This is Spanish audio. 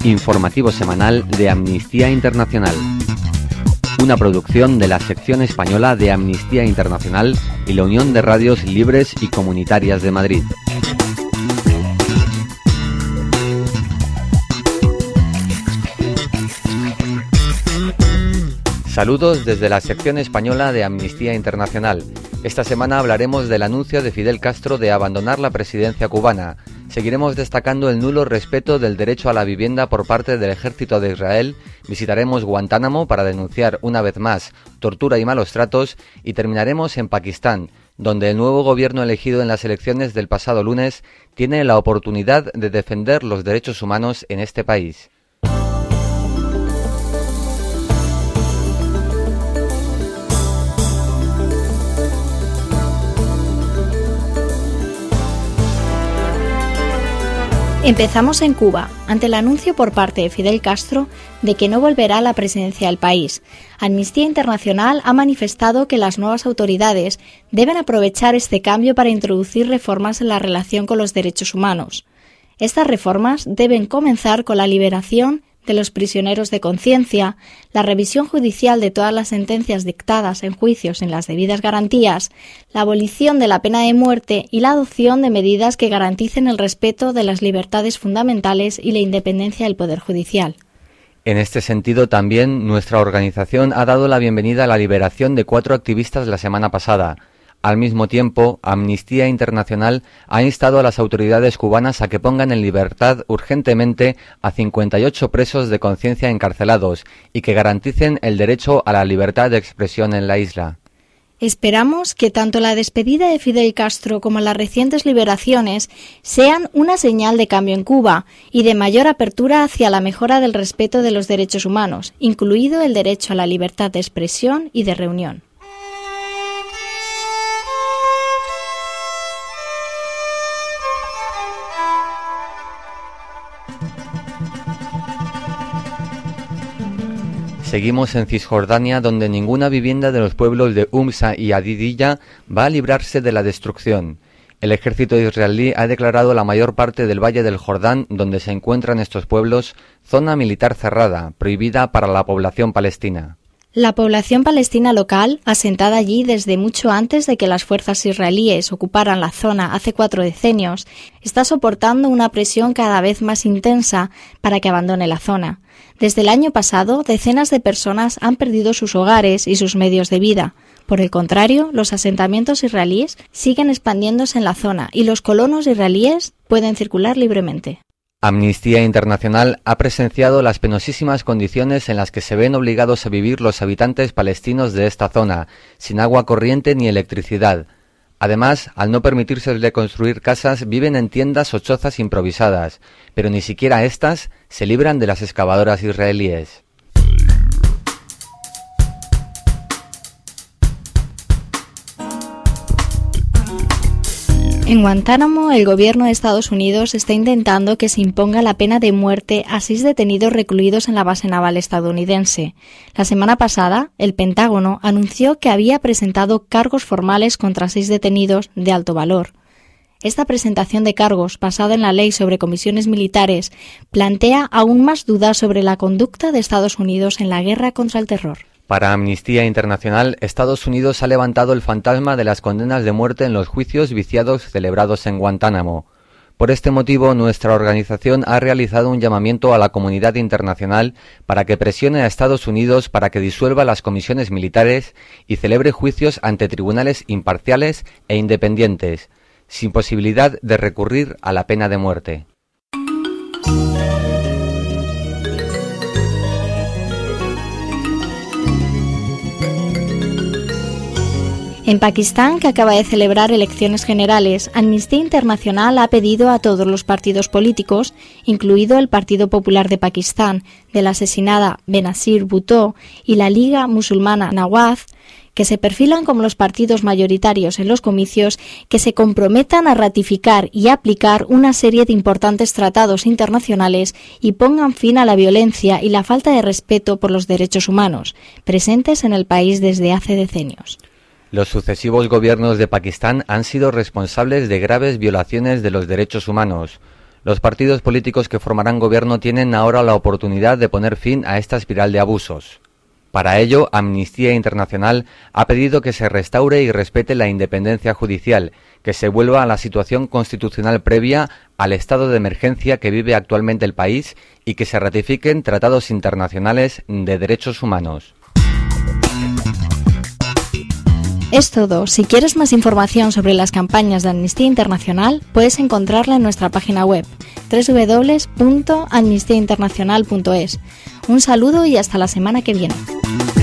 Informativo semanal de Amnistía Internacional. Una producción de la sección española de Amnistía Internacional y la Unión de Radios Libres y Comunitarias de Madrid. Saludos desde la sección española de Amnistía Internacional. Esta semana hablaremos del anuncio de Fidel Castro de abandonar la presidencia cubana. Seguiremos destacando el nulo respeto del derecho a la vivienda por parte del ejército de Israel, visitaremos Guantánamo para denunciar una vez más tortura y malos tratos y terminaremos en Pakistán, donde el nuevo gobierno elegido en las elecciones del pasado lunes tiene la oportunidad de defender los derechos humanos en este país. Empezamos en Cuba, ante el anuncio por parte de Fidel Castro de que no volverá a la presidencia del país. Amnistía Internacional ha manifestado que las nuevas autoridades deben aprovechar este cambio para introducir reformas en la relación con los derechos humanos. Estas reformas deben comenzar con la liberación de los prisioneros de conciencia, la revisión judicial de todas las sentencias dictadas en juicios en las debidas garantías, la abolición de la pena de muerte y la adopción de medidas que garanticen el respeto de las libertades fundamentales y la independencia del Poder Judicial. En este sentido, también nuestra organización ha dado la bienvenida a la liberación de 4 activistas la semana pasada. Al mismo tiempo, Amnistía Internacional ha instado a las autoridades cubanas a que pongan en libertad urgentemente a 58 presos de conciencia encarcelados y que garanticen el derecho a la libertad de expresión en la isla. Esperamos que tanto la despedida de Fidel Castro como las recientes liberaciones sean una señal de cambio en Cuba y de mayor apertura hacia la mejora del respeto de los derechos humanos, incluido el derecho a la libertad de expresión y de reunión. Seguimos en Cisjordania, donde ninguna vivienda de los pueblos de Umsa y Adidilla va a librarse de la destrucción. El ejército israelí ha declarado la mayor parte del Valle del Jordán, donde se encuentran estos pueblos, zona militar cerrada, prohibida para la población palestina. La población palestina local, asentada allí desde mucho antes de que las fuerzas israelíes ocuparan la zona hace 4 decenios, está soportando una presión cada vez más intensa para que abandone la zona. Desde el año pasado, decenas de personas han perdido sus hogares y sus medios de vida. Por el contrario, los asentamientos israelíes siguen expandiéndose en la zona y los colonos israelíes pueden circular libremente. Amnistía Internacional ha presenciado las penosísimas condiciones en las que se ven obligados a vivir los habitantes palestinos de esta zona, sin agua corriente ni electricidad. Además, al no permitirse construir casas, viven en tiendas o chozas improvisadas, pero ni siquiera estas se libran de las excavadoras israelíes. En Guantánamo, el gobierno de Estados Unidos está intentando que se imponga la pena de muerte a 6 detenidos recluidos en la base naval estadounidense. La semana pasada, el Pentágono anunció que había presentado cargos formales contra 6 detenidos de alto valor. Esta presentación de cargos, basada en la ley sobre comisiones militares, plantea aún más dudas sobre la conducta de Estados Unidos en la guerra contra el terror. Para Amnistía Internacional, Estados Unidos ha levantado el fantasma de las condenas de muerte en los juicios viciados celebrados en Guantánamo. Por este motivo, nuestra organización ha realizado un llamamiento a la comunidad internacional para que presione a Estados Unidos para que disuelva las comisiones militares y celebre juicios ante tribunales imparciales e independientes, sin posibilidad de recurrir a la pena de muerte. En Pakistán, que acaba de celebrar elecciones generales, Amnistía Internacional ha pedido a todos los partidos políticos, incluido el Partido Popular de Pakistán, de la asesinada Benazir Bhutto y la Liga Musulmana Nawaz, que se perfilan como los partidos mayoritarios en los comicios, que se comprometan a ratificar y aplicar una serie de importantes tratados internacionales y pongan fin a la violencia y la falta de respeto por los derechos humanos, presentes en el país desde hace decenios. Los sucesivos gobiernos de Pakistán han sido responsables de graves violaciones de los derechos humanos. Los partidos políticos que formarán gobierno tienen ahora la oportunidad de poner fin a esta espiral de abusos. Para ello, Amnistía Internacional ha pedido que se restaure y respete la independencia judicial, que se vuelva a la situación constitucional previa al estado de emergencia que vive actualmente el país y que se ratifiquen tratados internacionales de derechos humanos. Es todo. Si quieres más información sobre las campañas de Amnistía Internacional, puedes encontrarla en nuestra página web www.amnistiainternacional.es. Un saludo y hasta la semana que viene.